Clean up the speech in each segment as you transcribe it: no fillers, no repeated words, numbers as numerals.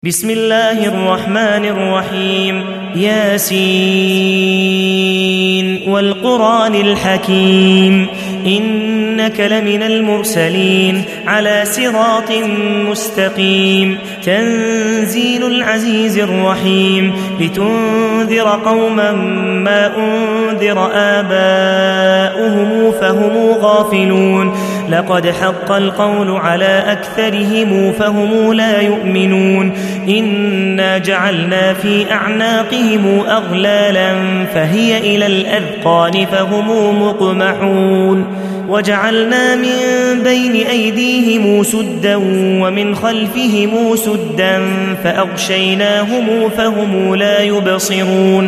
بسم الله الرحمن الرحيم ياسين والقرآن الحكيم إنك لمن المرسلين على صراط مستقيم تنزيل العزيز الرحيم لتنذر قوما ما أنذر آباؤهم فهم غافلون لقد حق القول على أكثرهم فهم لا يؤمنون إنا جعلنا في أعناقهم أغلالا فهي إلى الأذقان فهم مقمحون وجعلنا من بين أيديهم سدا ومن خلفهم سدا فأغشيناهم فهم لا يبصرون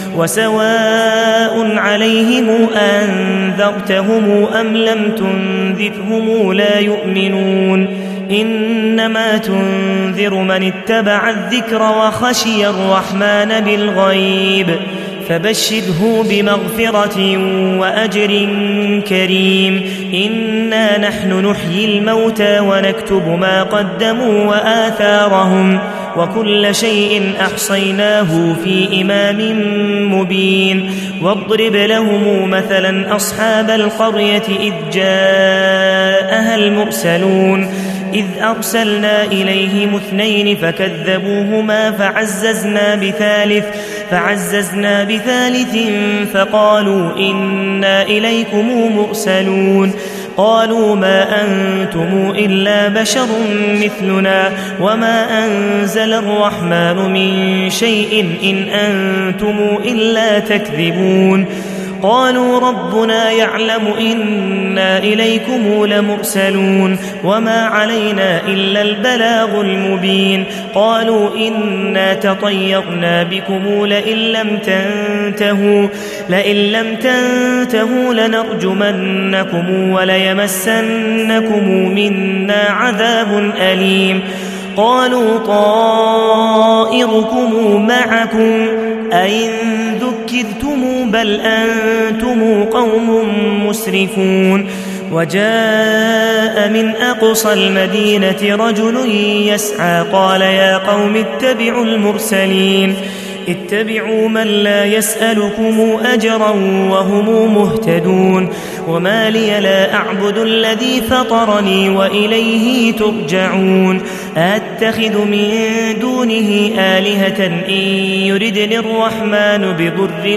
وسواء عليهم أنذرتهم أم لم تنذرهم لا يؤمنون إنما تنذر من اتبع الذكر وخشي الرحمن بالغيب فبشره بمغفرة وأجر كريم إنا نحن نحيي الموتى ونكتب ما قدموا وآثارهم وكل شيء أحصيناه في إمام مبين واضرب لهم مثلا أصحاب القرية إذ جاءها المرسلون إذ أرسلنا إليهم 2 فكذبوهما فعززنا بثالث فقالوا إنا إليكم مرسلون قالوا ما أنتم إلا بشر مثلنا وما أنزل الرحمن من شيء إن أنتم إلا تكذبون قالوا ربنا يعلم إنا إليكم لمرسلون وما علينا إلا البلاغ المبين قالوا إنا تطيرنا بكم لئن لم تنتهوا لنرجمنكم وليمسنكم منا عذاب أليم قالوا طائركم معكم أئن ذكرتم بل أنتم قوم مسرفون وجاء من أقصى المدينة رجل يسعى قال يا قوم اتبعوا المرسلين اتبعوا من لا يسألكم أجرا وهم مهتدون وما لي لا أعبد الذي فطرني وإليه ترجعون أتخذ من دونه آلهة إن يردني الرحمن بضر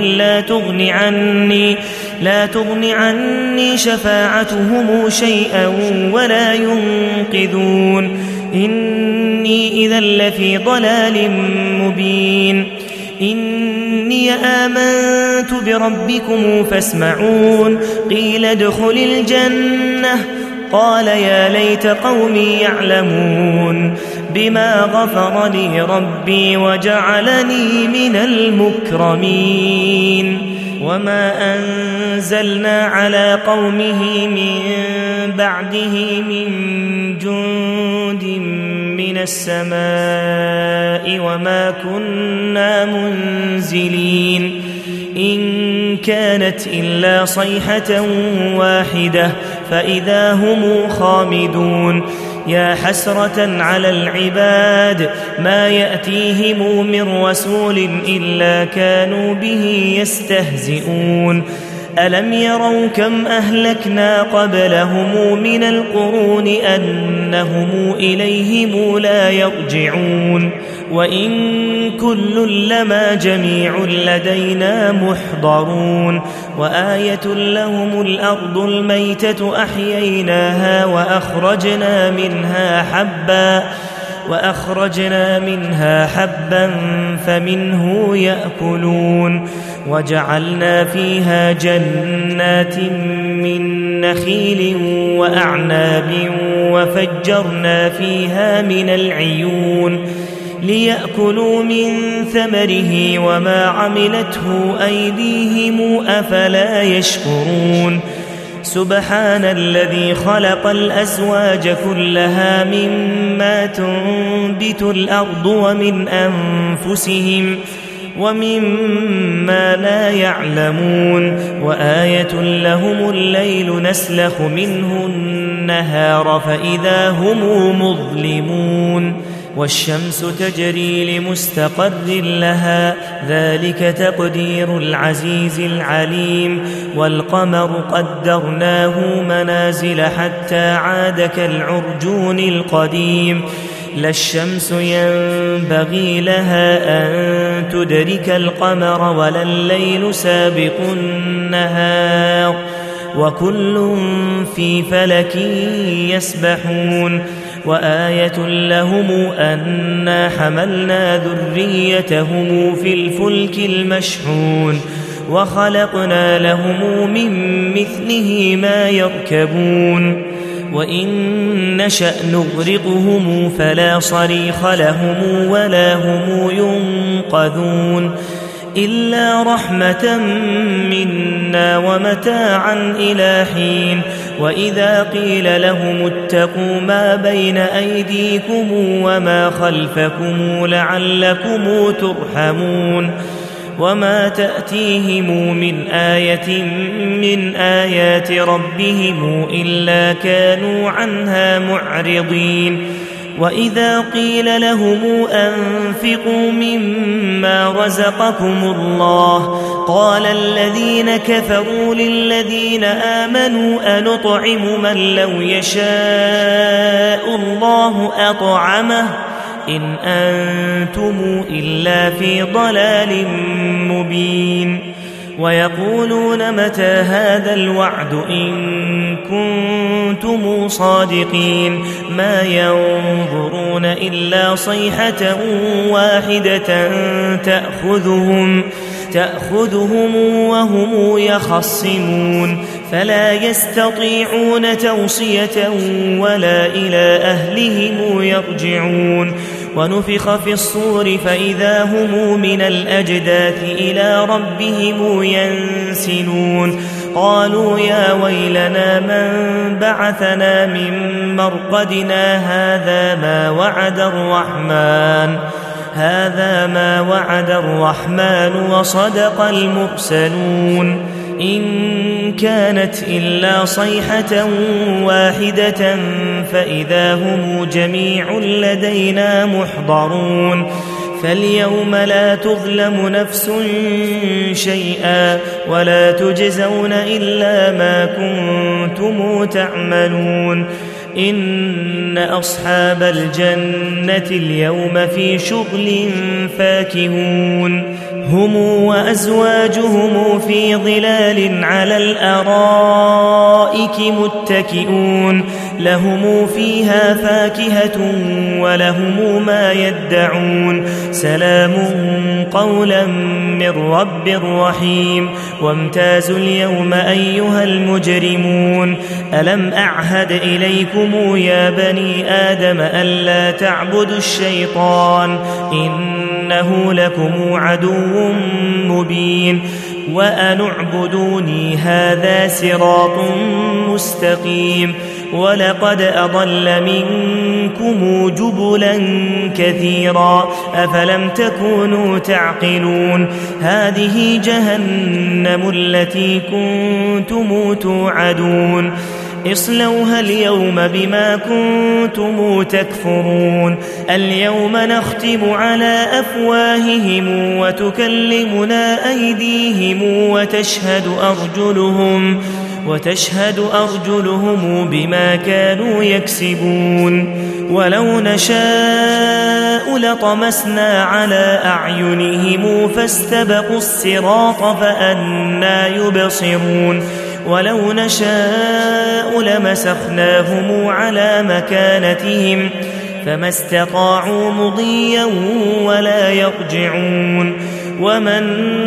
لا تغن عني شفاعتهم شيئا ولا ينقذون إني إذا لفي ضلال مبين إني آمنت بربكم فاسمعون قيل ادخل الجنة قال يا ليت قومي يعلمون بما غفر لي ربي وجعلني من المكرمين وما أنزلنا على قومه من بعده من جند من السماء وما كنا منزلين إن كانت إلا صيحة واحدة فإذا هم خامدون يا حسرة على العباد ما يأتيهم من رسول إلا كانوا به يستهزئون ألم يروا كم أهلكنا قبلهم من القرون أنهم إليهم لا يرجعون وإن كل لما جميع لدينا محضرون وآية لهم الأرض الميتة أحييناها وأخرجنا منها حبا فمنه يأكلون وجعلنا فيها جنات من نخيل وأعناب وفجرنا فيها من العيون ليأكلوا من ثمره وما عملته أيديهم أفلا يشكرون سبحان الذي خلق الأزواج كلها مما تنبت الأرض ومن أنفسهم ومما لا يعلمون وآية لهم الليل نسلخ منه النهار فإذا هم مظلمون والشمس تجري لمستقر لها ذلك تقدير العزيز العليم والقمر قدرناه منازل حتى عاد كالعرجون القديم لا الشمس ينبغي لها أن تدرك القمر ولا الليل سابق النهار وكل في فلك يسبحون وآية لهم أنا حملنا ذريتهم في الفلك المشحون وخلقنا لهم من مثله ما يركبون وإن نشأ نغرقهم فلا صريخ لهم ولا هم ينقذون إلا رحمة منا ومتاعا إلى حين وإذا قيل لهم اتقوا ما بين أيديكم وما خلفكم لعلكم ترحمون وما تأتيهم من آية من آيات ربهم إلا كانوا عنها معرضين وإذا قيل لهم أنفقوا مما رزقكم الله قال الذين كفروا للذين آمنوا أنطعم من لو يشاء الله أطعمه إن أنتم إلا في ضلال مبين ويقولون متى هذا الوعد إن كنتم صادقين ما ينظرون إلا صيحة واحدة تأخذهم وهم يخصمون فلا يستطيعون توصية ولا إلى أهلهم يرجعون ونفخ في الصور فإذا هم من الأجداث إلى ربهم ينسلون قالوا يا ويلنا من بعثنا من مرقدنا هذا ما وعد الرحمن وصدق المرسلون إن كانت إلا صيحة واحدة فإذا هم جميع لدينا محضرون فاليوم لا تظلم نفس شيئا ولا تجزون إلا ما كنتم تعملون إن أصحاب الجنة اليوم في شغل فاكهون هم وأزواجهم في ظلال على الأرائك متكئون لهم فيها فاكهة ولهم ما يدعون سلام قولا من رب رحيم وامتازوا اليوم أيها المجرمون ألم أعهد إليكم يا بني آدم ألا تعبدوا الشيطان إنه لكم عدو مبين وأن اعبدوني هذا صراط مستقيم ولقد أضل منكم جبلا كثيرا أفلم تكونوا تعقلون هذه جهنم التي كنتم توعدون اصلوها اليوم بما كنتم تكفرون اليوم نختم على أفواههم وتكلمنا أيديهم وتشهد أرجلهم بما كانوا يكسبون ولو نشاء لطمسنا على أعينهم فاستبقوا الصراط فأنى يبصرون ولو نشاء لمسخناهم على مكانتهم فما استطاعوا مضيا ولا يرجعون ومن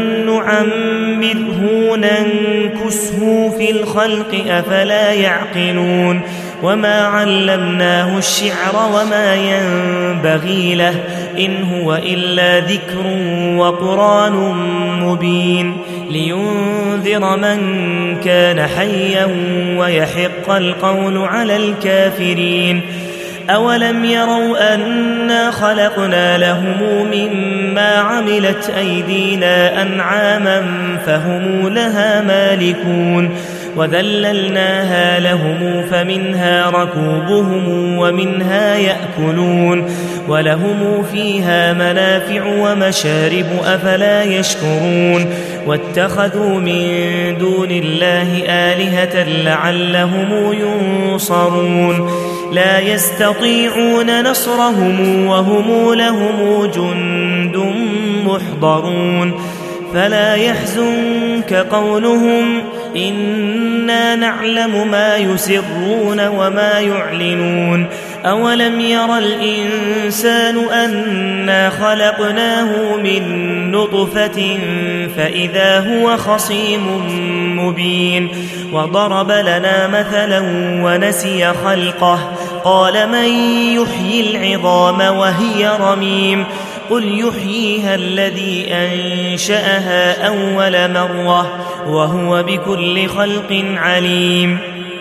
نعمره ننكسه في الخلق أفلا يعقلون وما علمناه الشعر وما ينبغي له إن هو إلا ذكر وقرآن مبين لينذر من كان حيا ويحق القول على الكافرين أولم يروا أنا خلقنا لهم مما عملت أيدينا أنعاما فهم لها مالكون وذللناها لهم فمنها ركوبهم ومنها يأكلون ولهم فيها منافع ومشارب أفلا يشكرون واتخذوا من دون الله آلهة لعلهم ينصرون لا يستطيعون نصرهم وهم لهم جند محضرون فلا يحزنك قولهم إنا نعلم ما يسرون وما يعلنون أولم ير الإنسان أنا خلقناه من نطفة فإذا هو خصيم مبين وضرب لنا مثلا ونسي خلقه قال من يحيي العظام وهي رميم قل يحييها الذي أنشأها أول مرة وهو بكل خلق عليم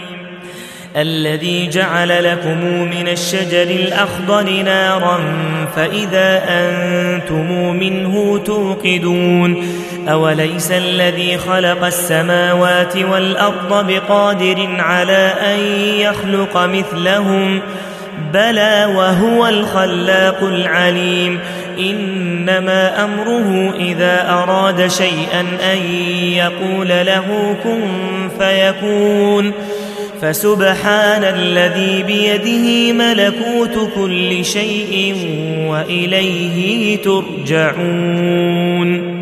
الذي جعل لكم من الشجر الأخضر نارا فإذا أنتم منه توقدون أوليس الذي خلق السماوات والأرض بقادر على أن يخلق مثلهم بلى وهو الخلاق العليم إنما أمره إذا أراد شيئا أن يقول له كن فيكون فسبحان الذي بيده ملكوت كل شيء وإليه ترجعون